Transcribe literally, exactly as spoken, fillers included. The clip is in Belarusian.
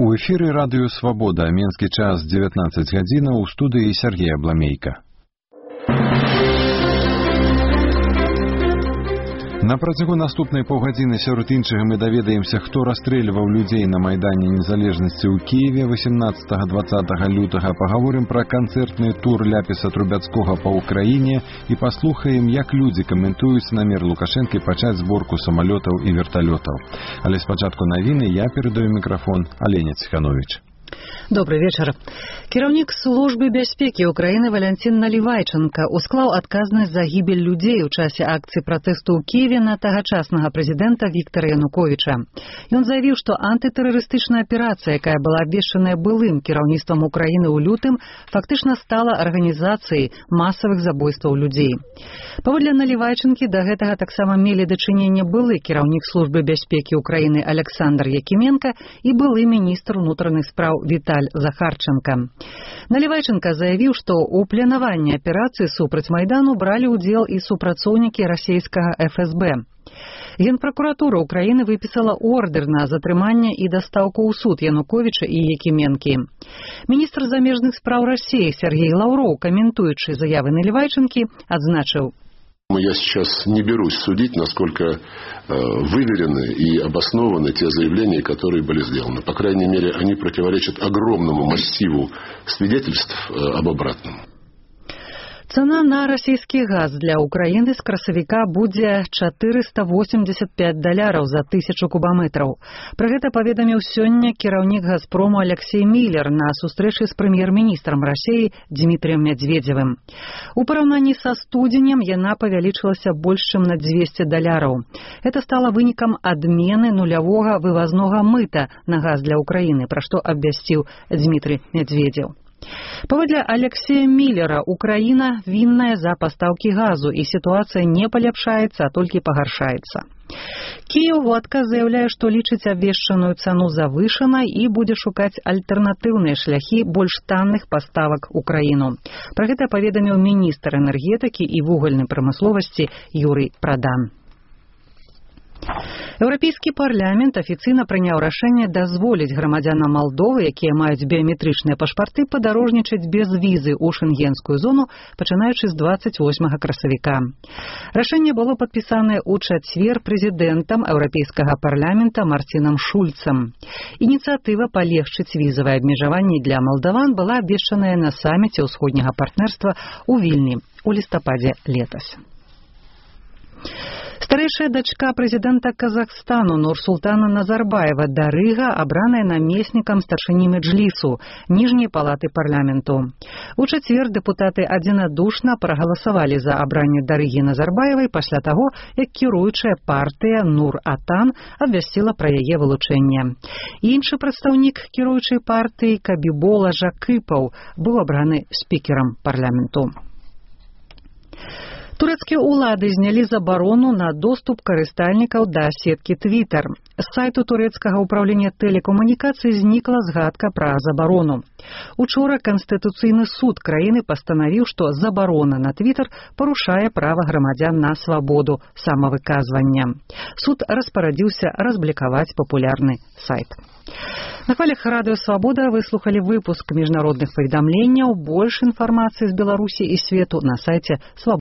У эфіры радыё «Свабода», менскі час дзевятнаццаць гадзінаў, у студыі Сергей Абламейка. На працягу наступнай паўгадзіны сярод іншага мы даведаемся, хто расстрэльваў людзей на Майдане Незалежнасці ў Кіеве васемнаццатага-дваццатага лютага. Пагаворым пра канцэртны тур Ляпіса Трубяцкога па ўкраіне і паслухаем, як людзі каментуюць намер Лукашэнкі пачаць зборку самалётаў і верталётаў. Але спачатку навіны я перадаю мікрафон Алене Ціхановіч. Добрый вечер. Кіраўнік службы бяспекі Украіны Валянцін Налівайчанка усклаў адказнасць за гібель людзей у часе акцыі пратэсту ў Кіеве на тагачаснага прэзідэнта Віктара Януковіча. Ён заявіў, што антытэрарыстычная аперацыя, якая была абвешчаная былым кіраўніцтвам Украіны ў лютым, фактычна стала арганізацыяй масавых забойстваў людзей. Паводле Налівайчанкі да гэтага таксама мелі дачыненне былы кіраўнік службы бяспекі Украіны Александр Якіменка і былы міністр унутраных спраў Віталь Захарченко. Налівайчанка заявіў, што ў планаванні аперацыі супраць Майдану бралі ўдзел і супрацоўнікі расійскага эф эс бэ. Генпракуратура Украіны выпісала ордер на затрыманне і дастаўку ў суд Януковіча і Якіменкі. Міністр замежных спраў Расіі Сергей Лаўроў, каментуючы заявы Налівайчанкі, адзначыў: Я сейчас не берусь судить, насколько э, выверены и обоснованы те заявления, которые были сделаны. По крайней мере, они противоречат огромному массиву свидетельств э, об обратном. Цана на расійскі газ для Украіны з красавіка будзе чатырыста восемьдесят пять даляраў за тысячу кубаметраў. Пра гэта паведаміў сёння кіраўнік «Газпрому» Алексей Миллер на сустрэчы з прэм'ер-міністрам Расіі Дмітрием Медведевым. У параўнанні са студзенем яна павялічылася больш чым на двести даляраў. Это стала вынікам адмены нулявога вывазнога мыта на газ для Украіны, пра што абвясціў Дмітрий Медведев. Паводле Алексея Миллера, Украіна вінная за пастаўкі газу, і сітуацыя не паляпшаецца, а толькі пагаршаецца. Кіеў у адказ заяўляе, што лічыць абвешчаную цану завышанай і будзе шукаць альтэрнатыўныя шляхі больш танных паставак у краіну. Пра гэта паведаміў міністр энергетыкі і вугальнай прамысловасці Юрый Прадан. Еўрапейскі парламент афіцыйна прыняў рашэнне дазволіць грамадзянам Малдовы, якія маюць біяметрычныя пашпарты, падарожнічаць без візы ў шэнгенскую зону, пачынаючы з дваццаць восьмага красавіка. Рашэнне было падпісанае ў чацвер прэзідэнтам Еўрапейскага парламента Марцінам Шульцам. Ініцыятыва палегчыць візавыя абмежаванні для малдаван была абвешчаная на саміце ўсходняга партнерства ў Вільні ў лістападзе летась. Старэйшая дачка прэзідэнта Казахстану Нурсултана Назарбаева Дарыга абраная намеснікам старшыні Меджлісу, ніжняй палаты парламенту. У чацвер дэпутаты адзінадушна прагаласавалі за абранне Дарыгі Назарбаевай пасля таго, як кіруючая партыя Нур-Атан абвясціла пра яе вылучэнне. Іншы прадстаўнік кіруючай партыі Кабібола Жакыпаў быў абраны спікерам парламенту. Турэцкія ўлады знялі забарону на доступ карыстальнікаў да сеткі Twitter. З сайту турэцкага ўпраўлення тэлекамунікацый знікла згадка пра забарону. Учора Канстытуцыйны суд краіны пастанавіў, што забарона на Twitter парушае права грамадзян на свабоду самавыказвання. Суд распарадзіўся разблікаваць папулярны сайт. На хвалях радыё «Свабода» вы слухали выпуск міжнародных паведамленняў. Больш інфармацыі з Беларусі і свету на сайце «Свабода».